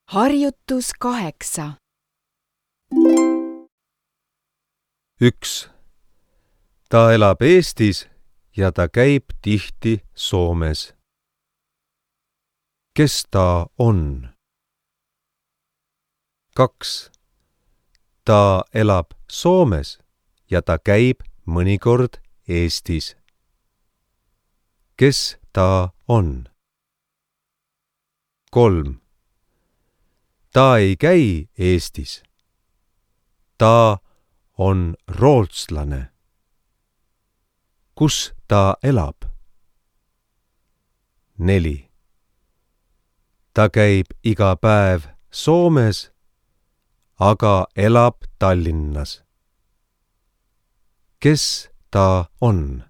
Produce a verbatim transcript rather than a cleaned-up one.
Harjutus kaheksa. üks. Ta elab Eestis ja ta käib tihti Soomes. Kes ta on? kaks. Ta elab Soomes ja ta käib mõnikord Eestis. Kes ta on? kolm. Ta ei käi Eestis. Ta on rootslane. Kus ta elab? neli. Ta käib iga päev Soomes, aga elab Tallinnas. Kes ta on?